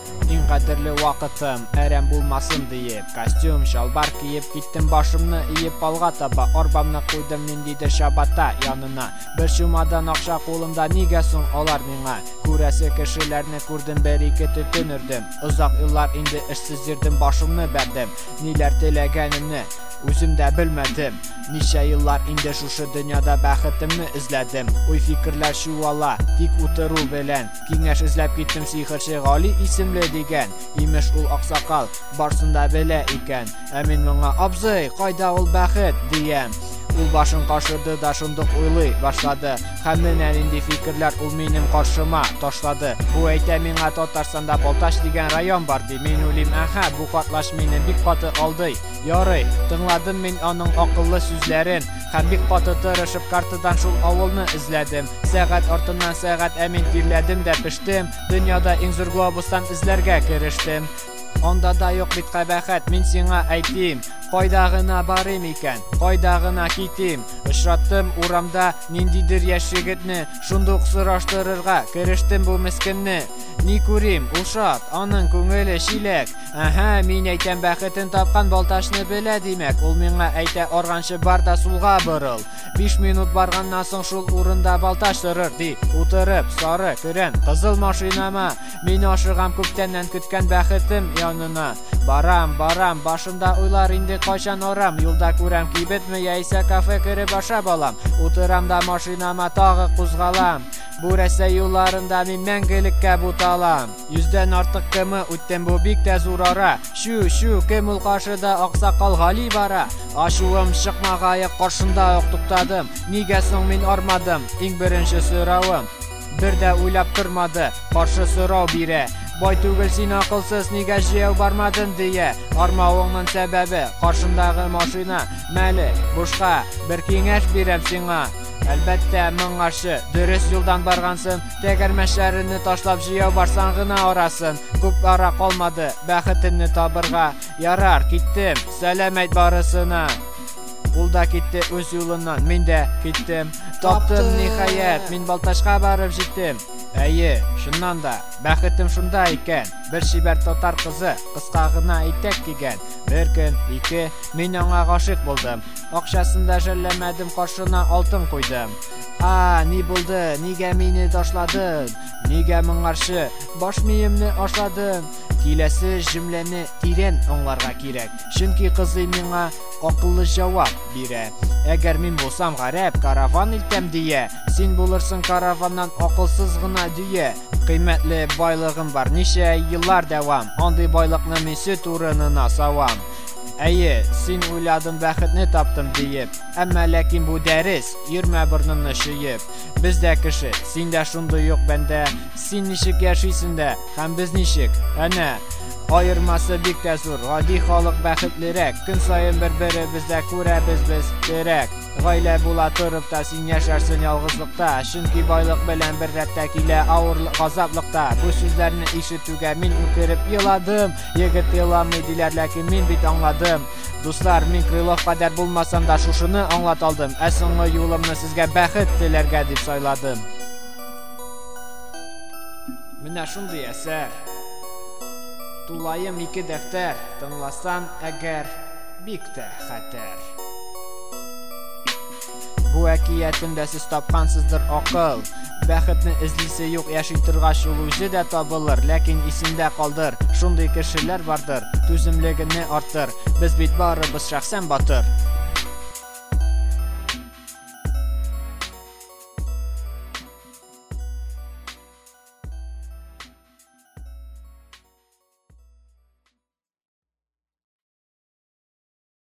Иң кадерле вакытым әрәм булмасын диеп, костюм, шалбар киеп киттем, башымны иеп алга таба, арбамны куйдым ниндидер шабата янына. Бер чумадан акча кулымда, нигә соң алар миңа? Күрәсе кешеләрне күрдем, бер-ике төтен өрдем. Озак еллар инде эшсез йөрдем, башымны бәрдем. Ниләр теләгәнемне үзем дә белмәдем. Ничә еллар инде шушы дөньяда бәхетемне эзләдем. Уй фикерләр чуала, тик утыру белән. Киңәш эзләп киттем сихерче Гали исемле дигән. Имеш ул аксакал барсын да белә икән. Ә мин моңа абзый, кайда ул бәхет диям. Ул башын кашыды да шундук уйлый башлады. Һәм менә нинди фикерләр ул минем каршыма ташлады. Бу әйтә миңа Татарстанда Балтач дигән район бар ди. Мин уйлыйм, әһә, бу катлаш мине бик каты алды. Ярый, тыңладым мин аның акыллы сүзләрен. Һәм бик каты тырышып картадан шул авылны эзләдем. Сәгать артыннан сәгать мин тирләдем дә пештем. Дөньяда иң зур глобустан эзләргә керештем. Анда да юк бит кабахәт, мин сиңа әйтим. Кайда гына барым икән, кайда гына китим. Очраттым урамда ниндидер яшь егетне, шундук сораштырырга керештем бу мескенне. Ни күрим, ул шат, аның күңеле чиләк. Әһә, мин әйтәм, бәхетен тапкан Балтачны белә димәк. Ул миңа әйтә, арганчы бар да сулга борыл. 5 минут барганнан соң шул урында Балтач торыр ди. Утырып, сары, көрән, кызыл машинама мин ашыгам күптәннән көткән бәхетем янына. Барам, башымда уйлар инде кайчан арам. Юлда күрәм кибетме яисә кафе кереп ашап алам. Утырам да машинама тагы кузгалам. Бу Рәсәй юлларында мин мәңгелеккә буталам. 100дән артык кеме үттем, бу бик тә зур ара. Шу, кем ул каршыда аксакал Гали бара. Ачуым чыкмагае каршында ук туктадым. Нигә соң мин армадым? Иң беренче соравым. Бер дә уйлап тормады, каршы сорау бирә. Бай түгел син акылсыз, нигә җыяу бармадың дия. Армавыңның сәбәбе каршындагы машина. Мәле, бушка бер киңәш бирәм сиңа. Әлбәттә, моңарчы, дөрес юлдан баргансың. Тәгәрмәчләрне ташлап җыяу барсаң гына арасың. Күп ара калмады, бәхетемне табырга. Ярар, киттем, сәлам әйт барысына. Ул да китте үз юлыннан, мин дә киттем. Таптым ниһаять, мин Балтачка барып җиттем. Әйе, шуннан да, бәхетем шунда икән. Бер шибәр татар кызы, кыска гына итәк кигән. Бер көн, 2, мин аңа гашык булдым. Акчасын да жәлләмәдем, каршына алтын куйдым. Ни булды? Нигә мине ташладың? Нигә моңарчы баш миемне ашладың? Киләсе җөмләне тирән аңларга кирәк. Чөнки кызый миңа акыллы җавап бирә. Әгәр мин булсам гарәп, караван илтәм дия. Син булырсың караваннан акылсыз гына дия. Кыйммәтле байлыгым бар, ничә еллар дәвам. Андый байлыкны мин сөт урынына савам. Әйе, син уйладың бәхетне таптым диеп. Әмма ләкин бу дәрес, йөрмә борнымны шыеп. Бездә кеше, синдә шундый юк бәндә. Син ничек яшисең дә, һәм без ничек? Әнә, аермасы бик тә зур. Гади халык бәхетлерәк. Көн саен бер-беребездә күрәбез без терәк. Гаилә була торып та син яшәрсең ялгызлыкта. Чөнки байлык белән бер рәттә килә авырлык, газаплыкта. Бу сүзләрне ишетүгә мин үкереп еладым. Егет еламый диләр, ләкин мин бит аңладым. Дуслар, мин Крылов кадәр булмасам да шушыны аңлат алдым. Ә соңгы юлымны сезгә бәхет теләргә дип сайладым. Менә шундый әсәр. Тулайым 2 дәфтәр, тыңласаң әгәр, бик тә хәтәр. Бу әкиятендә сез тапкансыздыр акыл. Бәхетне эзлисе юк, яши торгач ул үзе дә табылыр. Ләкин исендә калдыр, шундый кешеләр бардыр. Түземлегенне арттыр, без бит барыбыз шәхсән батыр.